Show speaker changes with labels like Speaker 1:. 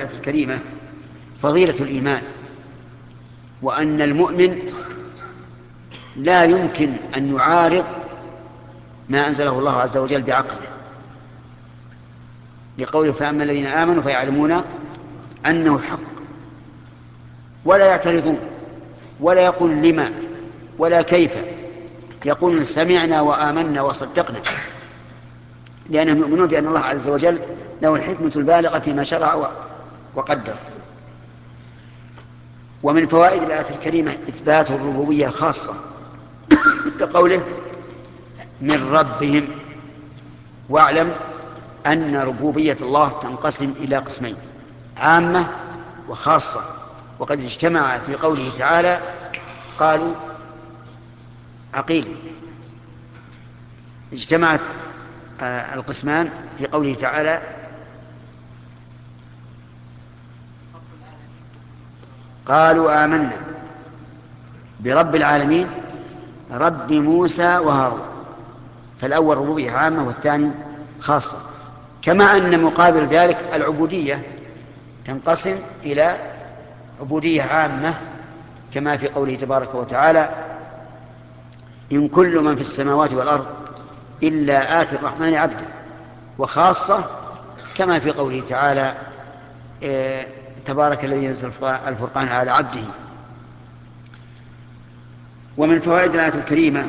Speaker 1: الآية الكريمة فضيلة الإيمان، وأن المؤمن لا يمكن أن يعارض ما أنزله الله عز وجل بعقله، لقوله فأما الذين آمنوا فيعلمون أنه حق، ولا يعترضون ولا يقول لما ولا كيف، يقول سمعنا وآمنا وصدقنا، لأنهم يؤمنون بأن الله عز وجل له الحكمة البالغة فيما شرع وقدر. ومن فوائد الآية الكريمة إثبات الربوبية الخاصة كقوله من ربهم، واعلم أن ربوبية الله تنقسم إلى قسمين: عامة وخاصة. وقد اجتمع في قوله تعالى، قالوا عقيل، اجتمعت القسمان في قوله تعالى قالوا آمنا برب العالمين رب موسى وهارون، فالأول ربوبية عامة والثاني خاصة. كما أن مقابل ذلك العبودية تنقسم إلى عبودية عامة، كما في قوله تبارك وتعالى إن كل من في السماوات والأرض إلا آتي الرحمن عبدا، وخاصة كما في قوله تعالى تبارك الذي ينزل الفرقان على عبده. ومن فوائد الآية الكريمة